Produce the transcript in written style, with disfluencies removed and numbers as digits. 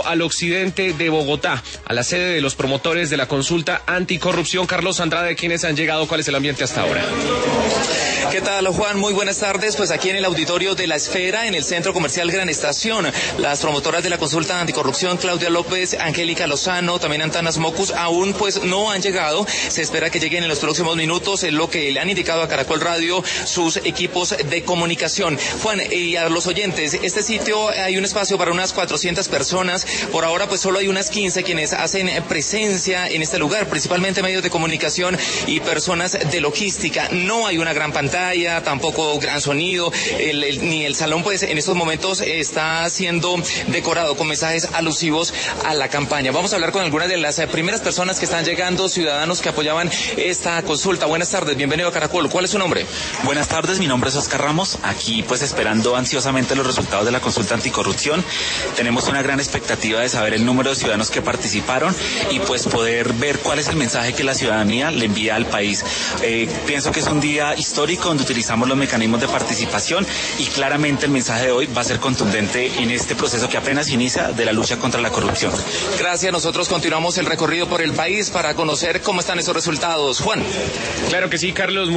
Al occidente de Bogotá, a la sede de los promotores de la consulta anticorrupción. Carlos Andrade, ¿quiénes han llegado? ¿Cuál es el ambiente hasta ahora? ¿Qué tal, Juan? Muy buenas tardes. Pues aquí en el auditorio de La Esfera, en el Centro Comercial Gran Estación, las promotoras de la consulta anticorrupción, Claudia López, Angélica Lozano, también Antanas Mocus, aún pues no han llegado. Se espera que lleguen en los próximos minutos, es lo que le han indicado a Caracol Radio sus equipos de comunicación. Juan, y a los oyentes, este sitio hay un espacio para unas 400 personas. Por ahora pues solo hay unas 15 quienes hacen presencia en este lugar, principalmente medios de comunicación y personas de logística. No hay una gran pantalla, tampoco gran sonido, ni el salón pues en estos momentos está siendo decorado con mensajes alusivos a la campaña. Vamos a hablar con algunas de las primeras personas que están llegando, ciudadanos que apoyaban esta consulta. Buenas tardes, bienvenido a Caracol. ¿Cuál es su nombre? Buenas tardes, mi nombre es Oscar Ramos, aquí pues esperando ansiosamente los resultados de la consulta anticorrupción. Tenemos una gran expectativa de saber el número de ciudadanos que participaron y pues poder ver cuál es el mensaje que la ciudadanía le envía al país. Pienso que es un día histórico donde utilizamos los mecanismos de participación y claramente el mensaje de hoy va a ser contundente en este proceso que apenas inicia de la lucha contra la corrupción. Gracias, nosotros continuamos el recorrido por el país para conocer cómo están esos resultados. Juan. Claro que sí, Carlos.